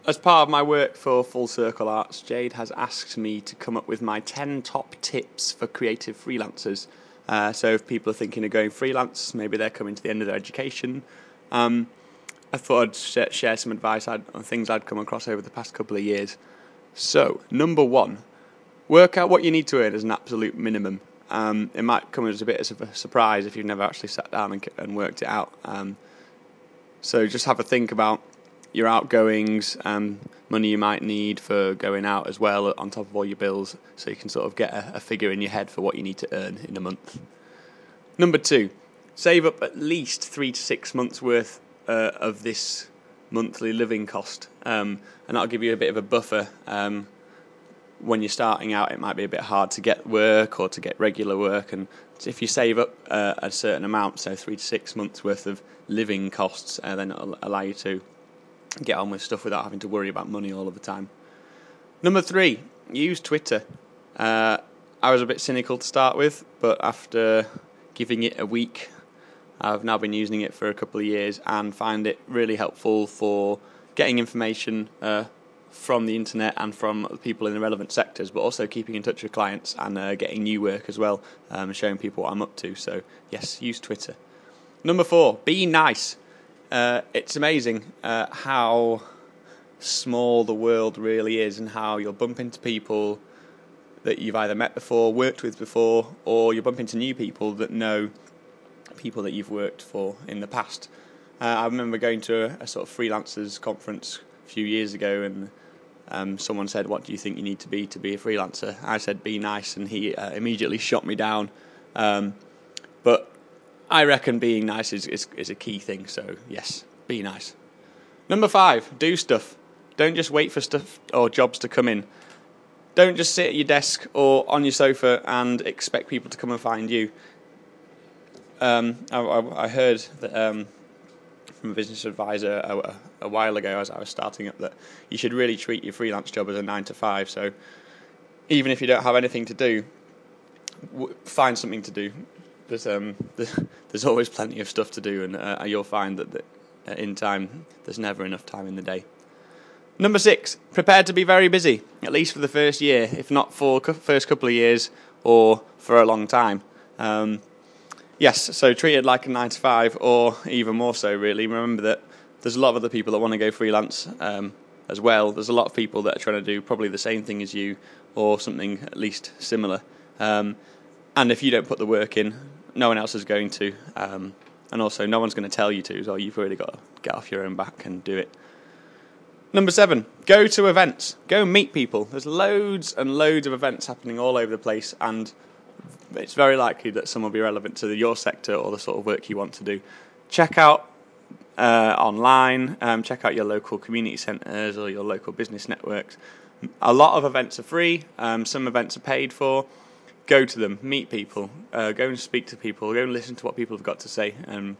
As part of my work for Full Circle Arts, Jade has asked me to come up with my 10 top tips for creative freelancers. So if people are thinking of going freelance, maybe they're coming to the end of their education, I thought I'd share some advice on things I'd come across over the past couple of years. So, number 1, work out what you need to earn as an absolute minimum. It might come as a bit of a surprise if you've never actually sat down and worked it out. So just have a think about your outgoings, money you might need for going out as well on top of all your bills, so you can sort of get a figure in your head for what you need to earn in a month. Number 2, save up at least 3 to 6 months worth of this monthly living cost, and that'll give you a bit of a buffer. When you're starting out, it might be a bit hard to get work or to get regular work, and if you save up a certain amount, so 3 to 6 months worth of living costs, then it'll allow you to get on with stuff without having to worry about money all of the time. Number 3, use Twitter. I was a bit cynical to start with, but after giving it a week, I've now been using it for a couple of years and find it really helpful for getting information from the internet and from people in the relevant sectors, but also keeping in touch with clients and getting new work as well, showing people what I'm up to. So yes, use Twitter. Number 4, be nice. It's amazing how small the world really is, and how you'll bump into people that you've either met before, worked with before, or you'll bump into new people that know people that you've worked for in the past. I remember going to a sort of freelancers conference a few years ago, and someone said, "What do you think you need to be a freelancer?" I said, "Be nice," and he immediately shot me down. But I reckon being nice is a key thing, so yes, be nice. Number 5, do stuff. Don't just wait for stuff or jobs to come in. Don't just sit at your desk or on your sofa and expect people to come and find you. I heard that from a business advisor a while ago as I was starting up that you should really treat your freelance job as a 9 to 5, so even if you don't have anything to do, find something to do. There's always plenty of stuff to do, and you'll find that in time there's never enough time in the day. Number 6, prepare to be very busy, at least for the first year, if not for first couple of years or for a long time. Yes, so treat it like a 9 to 5, or even more so really. Remember that there's a lot of other people that want to go freelance as well. There's a lot of people that are trying to do probably the same thing as you, or something at least similar. And if you don't put the work in, no one else is going to. And also, no one's going to tell you to, so you've really got to get off your own back and do it. Number 7, go to events. Go meet people. There's loads and loads of events happening all over the place, and it's very likely that some will be relevant to your sector or the sort of work you want to do. Check out online, check out your local community centres or your local business networks. A lot of events are free, some events are paid for. Go to them, meet people, go and speak to people, go and listen to what people have got to say.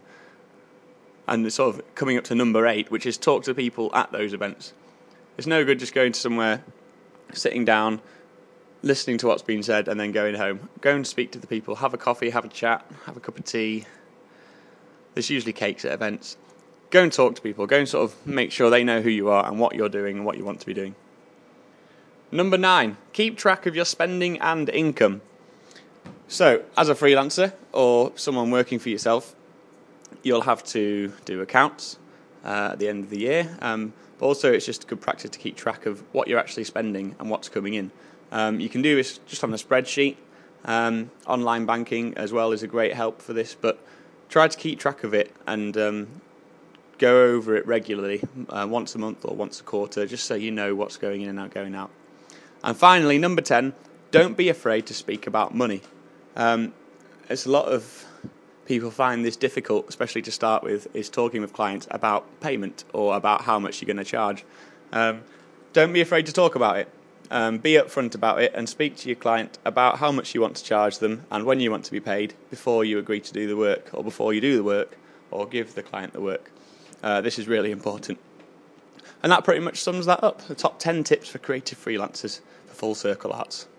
And sort of coming up to number 8, which is talk to people at those events. It's no good just going to somewhere, sitting down, listening to what's been said, and then going home. Go and speak to the people, have a coffee, have a chat, have a cup of tea. There's usually cakes at events. Go and talk to people, go and sort of make sure they know who you are and what you're doing and what you want to be doing. Number 9, keep track of your spending and income. So, as a freelancer or someone working for yourself, you'll have to do accounts at the end of the year. But also, it's just good practice to keep track of what you're actually spending and what's coming in. You can do this just on a spreadsheet. Online banking as well is a great help for this, but try to keep track of it and go over it regularly, once a month or once a quarter, just so you know what's going in and going out. And finally, number 10, don't be afraid to speak about money. It's a lot of people find this difficult, especially to start with, is talking with clients about payment or about how much you're going to charge. Don't be afraid to talk about it. Be upfront about it and speak to your client about how much you want to charge them and when you want to be paid before you agree to do the work, or before you do the work or give the client the work. This is really important. And that pretty much sums that up. The top 10 tips for creative freelancers for Full Circle Arts.